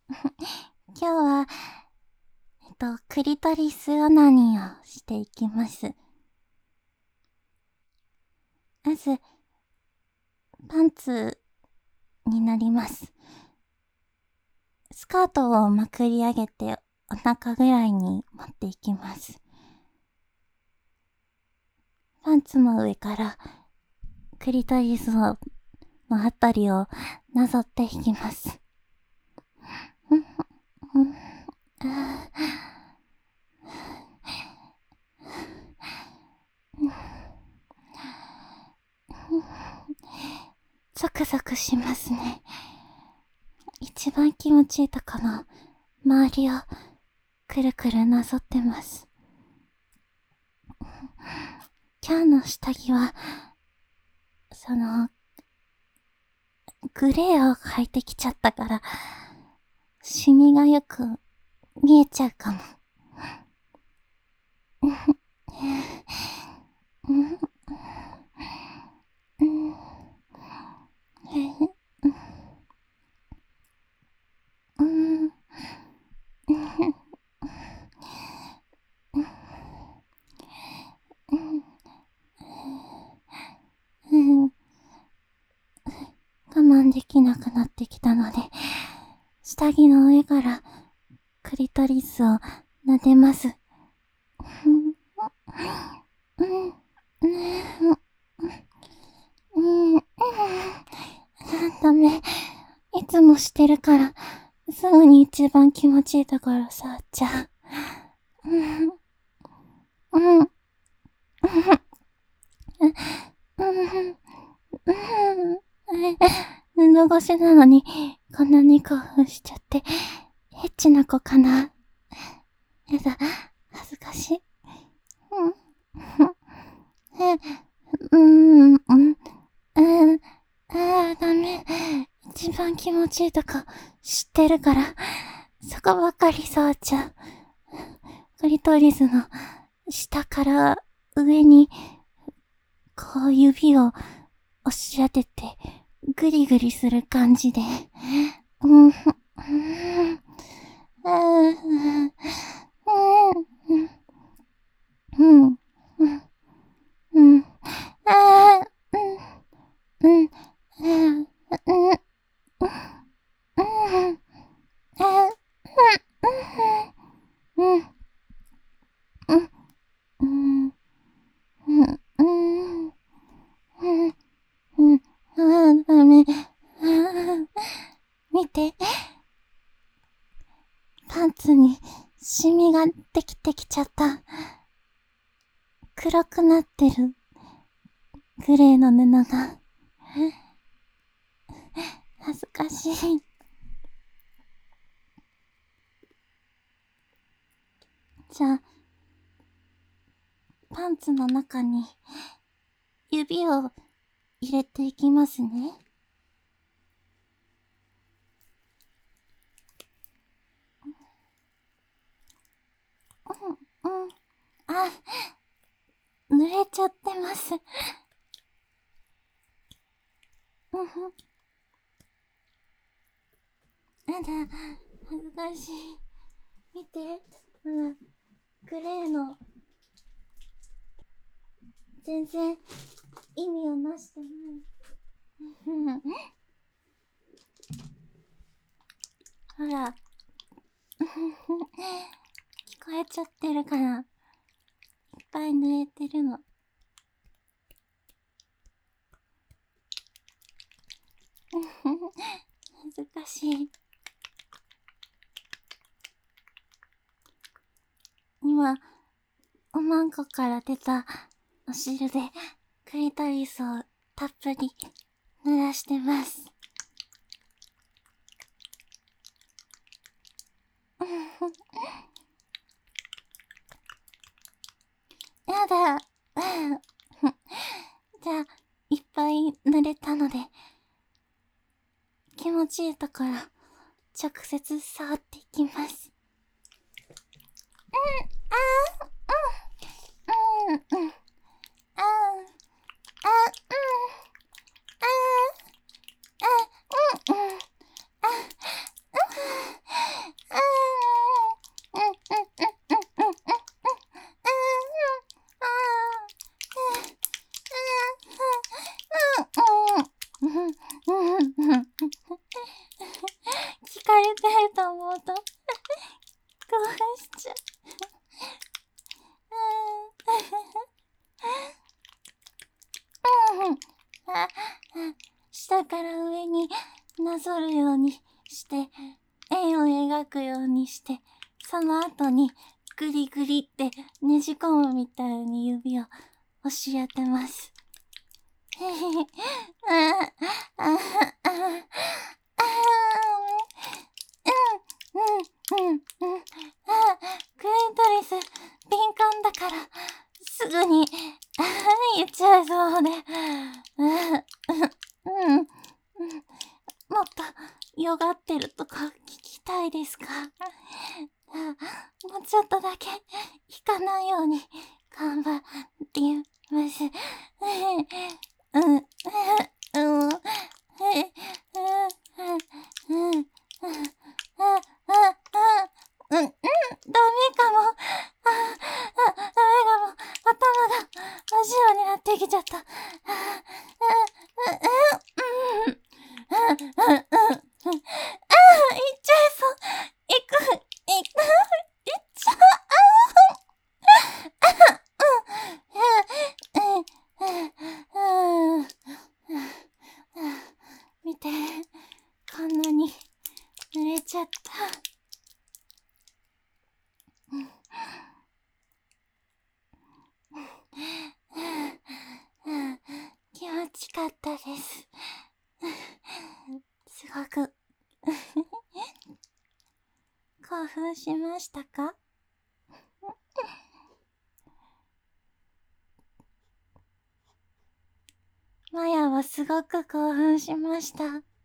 今日は、クリトリスオナニーをしていきます。まず、パンツになります。スカートをまくり上げてお腹ぐらいに持っていきます。パンツの上からクリトリスのあたりをなぞっていきます。ゾクゾクしますね。一番気持ちいいとこの周りをくるくるなぞってます。今日の下着は、グレーを履いてきちゃったから、シミがよく見えちゃうかも。我慢できなくなってきたので、下着の上からクリトリスを撫でます。ダメ。いつもしてるから、すぐに一番気持ちいいところ触っちゃう。布越しなのに、こんなに興奮しちゃって、エッチな子かな。やだ、恥ずかしい。ダメ。一番気持ちいいとこ知ってるから、そこばかり触っちゃう。クリトリスの下から上に、こう指を押し当てて、グリグリする感じで。ダメ。見て。パンツにシミができてきちゃった。黒くなってる。グレーの布が。恥ずかしい。じゃあ、パンツの中に指を入れていきますね。あ、濡れちゃってます。やだ、恥ずかしい。見て、グレーの、全然意味をなしてない。ほら、聞こえちゃってるから、いっぱい濡れてるの。恥ずかしい。今、おまんこから出たお汁でクリトリスをたっぷり濡らしてます。やだ。じゃあ、いっぱい濡れたので、気持ちいいところ、直接触っていきます。 られてると思うと、興奮しちゃう。下から上になぞるようにして、円を描くようにして、その後にグリグリってねじ込むみたいに指を押し当てます。へへへ。クレントリス、敏感だから、すぐに、言っちゃいそうで。もっと、よがってるとか聞きたいですか？もうちょっとだけ、引かないように、頑張ってます。ダメかも。ダメかも。頭が真っ白になってきちゃった。いっちゃいそう。いっちゃう。見て、こんなに濡れちゃった。気持ちかったです。すごく興奮しましたか？マヤはすごく興奮しました。